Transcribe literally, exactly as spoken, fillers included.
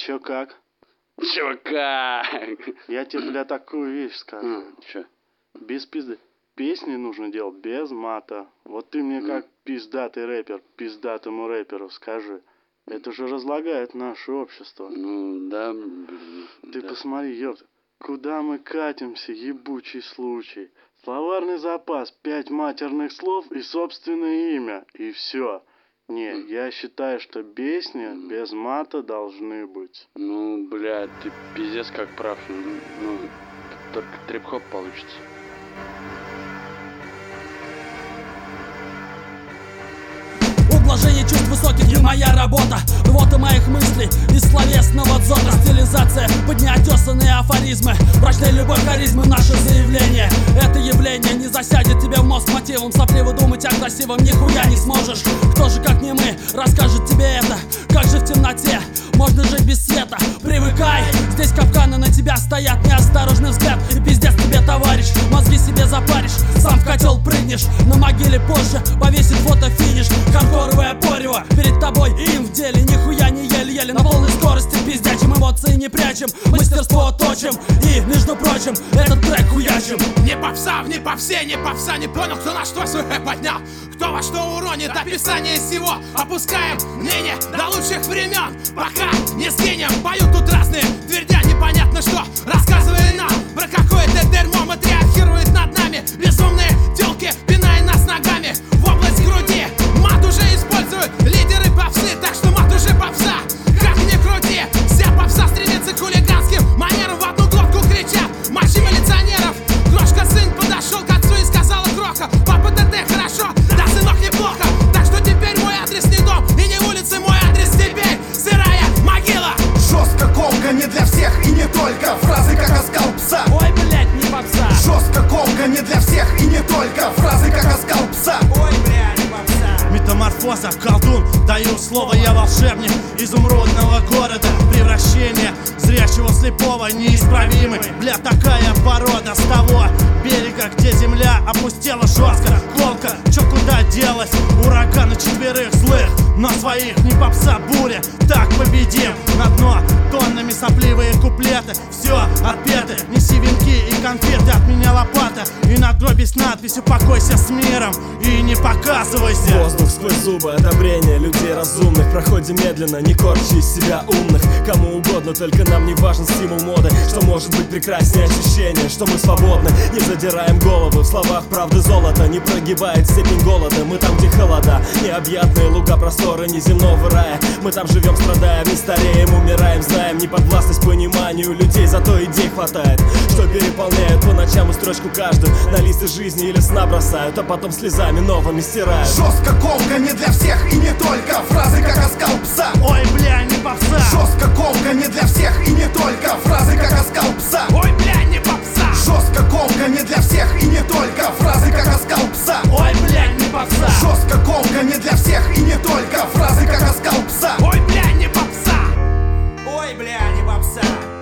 Чё как? Чё как? Я тебе, бля, такую вещь скажу. Mm, чё? Без пизды. Песни нужно делать без мата. Вот ты мне Mm. как пиздатый рэпер, пиздатому рэперу скажи. Это же разлагает наше общество. Ну, да. Ты да. посмотри, ёпта. Куда мы катимся, ебучий случай. Словарный запас, пять матерных слов и собственное имя. И все. Не, Mm. я считаю, что песни Mm. без мата должны быть. Ну, бля, ты пиздец как прав. Ну, только трип-хоп получится. Ублажение чувств высоких не моя работа. Рвота моих мыслей из словесного дзота. Стилизация под неотесанные афоризмы. Брачная любовь, харизмы, наше заявление. Это явление не засядет тебе в мозг мотивом. Сопливо думать о красивом нихуя не сможешь. Кто же, как не мы, расскажет тебе это? Как же в темноте можно жить без света? Привыкай, здесь капканы на тебя стоят. Неосторожный взгляд и пиздец тебе, товарищ. Мозги себе запаришь, сам в котел прыгнешь. На могиле позже повесит фото-финиш. Хардкоровое порево перед тобой и им в деле. Нихуя не еле-еле на полной скорости пиздячим. Эмоции не прячем, мастерство точим. И, между прочим, этот трек хуячим. Не попса, не попсе, не попса. Не понял, кто на что свой хэп поднял. Кто во что уронит, описание всего. Опускаем ныне до лучших времен. Пока не сгинем, поют тут разные, твердя непонятно что. Рассказывая нам про какое-то дерьмо. Матриархирует над нами безумные тёлки, пиная нас ногами в область груди. Мат уже используют лидеры попсы, так что мат уже попса. Как ни крути, вся попса стремится к хулиганским манерам. В одну глотку кричат мочи милиционеров. Крошка сын подошел к отцу и сказала Кроха: папа, да ты хорошо, да сынок неплохо. Так что теперь мой адрес не дом и не улица, мой адрес теперь сырая могила. Жестко, колко, не для всех и не только. Фразы как оскал пса. Ой, блять, не попса. Жестко, колко, не для всех и не только. Фразы как оскал пса. Ой, блядь, не попса. Метаморфоза, колдун, даю слово, я волшебник изумрудного города. Превращение зрячего слепого неисправимый. Бля, такая порода с того берега, где земля опустела жестко. Колка, чё куда делась? Ураганы четверых злых, но своих не попса буря. Так победим на дно тоннами сопливые куплеты. Все отпеты, неси венки и конфеты. От меня лопата и надгробие с надписью «Покойся с миром» и не показывайся. Воздух сквозь зубы, одобрение людей разумных. Проходим медленно, не корчи из себя умных. Кому угодно, только нам не важен стимул моды. Что может быть прекраснее ощущение, что мы свободны. Не задираем головы, в словах правды золото. Не прогибает степень голода, мы там, где холода. Необъятные луга, просторы неземного рая. Мы там живем, страдаем, не стареем, умираем. Знаем неподвластность пониманию людей, зато идей хватает, что переполняют по ночам и строчку каждую. На листы жизни или сна бросают, а потом слезами новыми стирают. Жестко, колко, не для всех и не только. Фразы как оскал пса. Ой, бля, не попса. Жестко, колко, не для всех и не только. Фразы как оскал пса. Ой, бля, не попса. Жестко, колко, не для всех и не только. Фразы как оскал пса. Ой, блядь, не попса. Жестко, колко, не для всех и не только. Фразы как оскал пса. Ой, бля, не попса. Ой, бля, не попса.